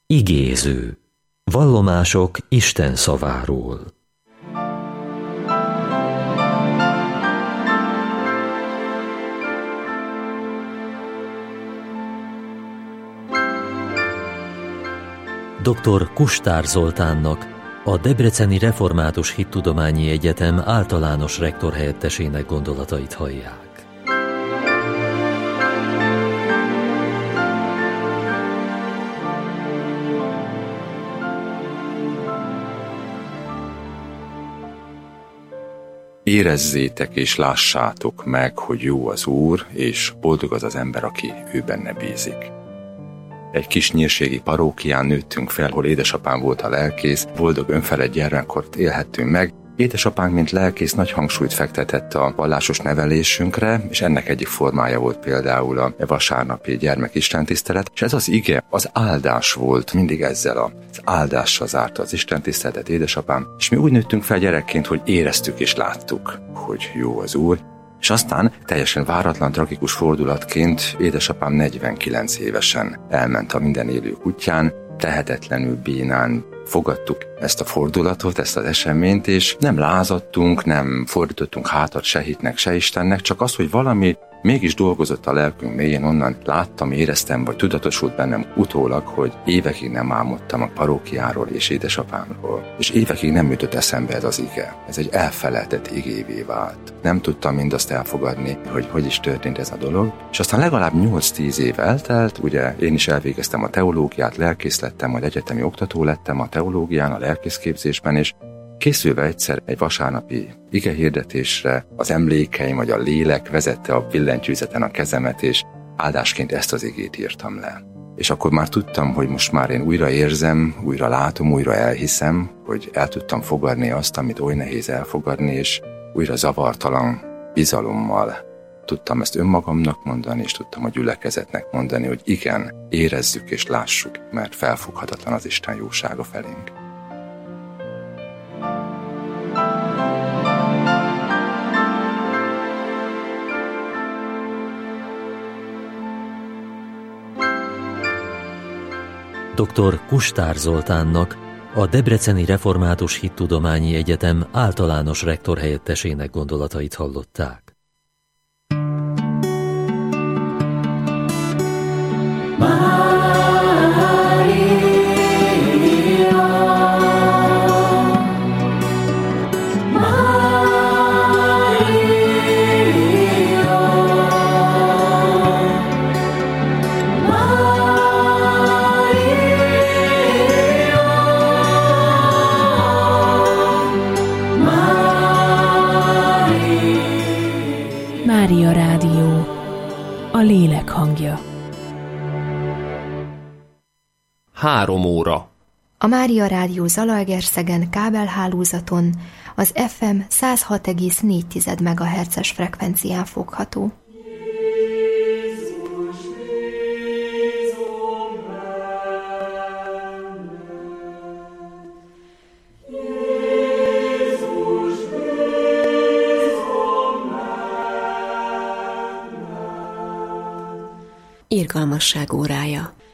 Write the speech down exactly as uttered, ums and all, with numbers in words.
Igéző. Vallomások Isten szaváról. doktor Kustár Zoltánnak, a Debreceni Református Hittudományi Egyetem általános rektorhelyettesének gondolatait hallják. Érezzétek és lássátok meg, hogy jó az Úr, és boldog az az ember, aki ő benne bízik. Egy kis nyírségi parókián nőttünk fel, hol édesapám volt a lelkész, boldog önfelett gyermekkort élhettünk meg. Édesapánk, mint lelkész, nagy hangsúlyt fektetett a vallásos nevelésünkre, és ennek egyik formája volt például a vasárnapi gyermekistentisztelet, és ez az ige, az áldás volt, mindig ezzel az áldással zárta az istentiszteletet édesapám, és mi úgy nőttünk fel gyerekként, hogy éreztük és láttuk, hogy jó az Úr. És aztán teljesen váratlan, tragikus fordulatként édesapám negyvenkilenc évesen elment a minden élő útján, tehetetlenül bénán fogadtuk ezt a fordulatot, ezt az eseményt, és nem lázadtunk, nem fordítottunk hátat se hitnek, se Istennek, csak az, hogy valami mégis dolgozott a lelkünk mélyén, onnan láttam, éreztem, vagy tudatosult bennem utólag, hogy évekig nem álmodtam a parókiáról és édesapámról. És évekig nem jutott eszembe ez az ige. Ez egy elfelejtett igévé vált. Nem tudtam mindazt elfogadni, hogy hogy is történt ez a dolog. És aztán legalább nyolc-tíz év eltelt, ugye én is elvégeztem a teológiát, lelkész lettem, majd egyetemi oktató lettem a teológián, a lelkészképzésben, és készülve egyszer egy vasárnapi igehirdetésre az emlékeim vagy a lélek vezette a billentyűzeten a kezemet, és áldásként ezt az igét írtam le. És akkor már tudtam, hogy most már én újra érzem, újra látom, újra elhiszem, hogy el tudtam fogadni azt, amit oly nehéz elfogadni, és újra zavartalan bizalommal tudtam ezt önmagamnak mondani, és tudtam a gyülekezetnek mondani, hogy igen, érezzük és lássuk, mert felfoghatatlan az Isten jósága felénk. doktor Kustár Zoltánnak, a Debreceni Református Hittudományi Egyetem általános rektorhelyettesének gondolatait hallották. Mária Rádió, a lélek hangja. Három óra. A Mária Rádió Zalaegerszegen kábelhálózaton az ef em száz hat egész négy megahertzes frekvencián fogható. Irgalmasság órája.